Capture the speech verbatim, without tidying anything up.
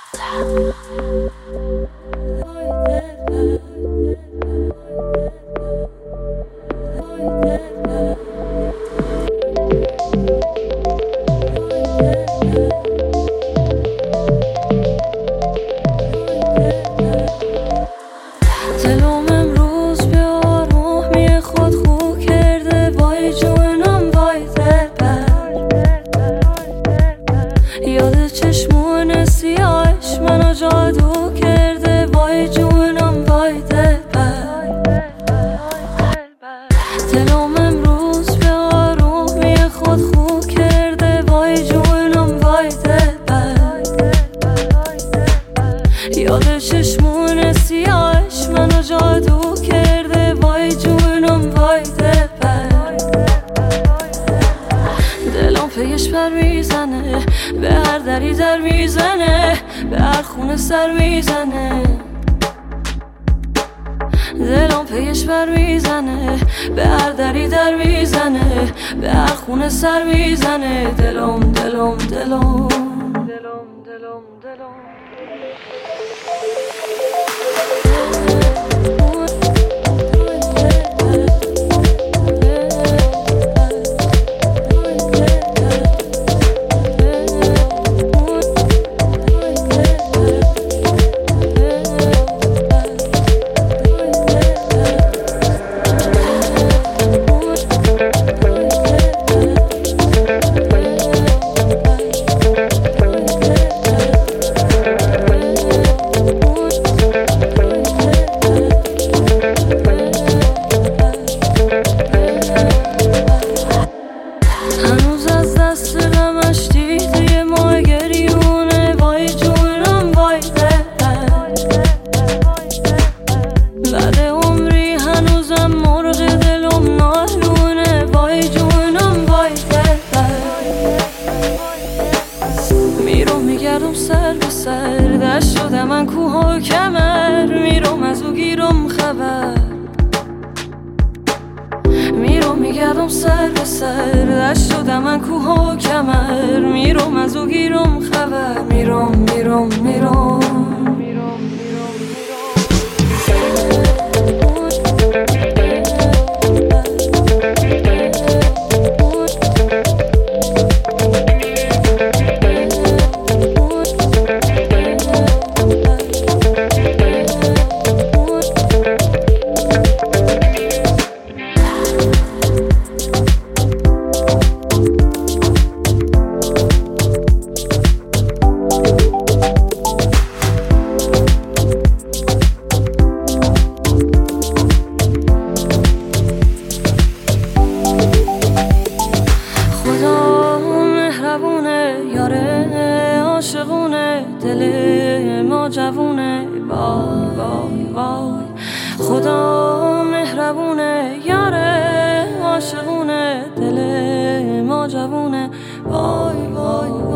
چشمون سیاهش منو جادو کرده، وای جونم وای دلبر. دلم امروز به آرومی خود خو کرده، وای جونم وای دلبر. یاد چشمون سیاهش منو جادو کرده، وای جونم وای دلبر. دلم پیش پر میزنه، به هر دری در میزنه، به هر خونه سر میزنه. دلم پیش بر میزنه، به هر دری در میزنه، به هر خونه سر میزنه. دلم دلم دلم دلم دلم دلم سر به سر دشت شده من کوه و کمر. میرم از او گیرم خبر، میرم میگردم سر به سر دشت شده من کوه و کمر. میرم از او گیرم خبر، میرم میرم میرم عاشقونه. دل ما جوونه، وای وای وای. خدا مهربونه، یاره عاشقونه. دل ما جوونه، وای وای.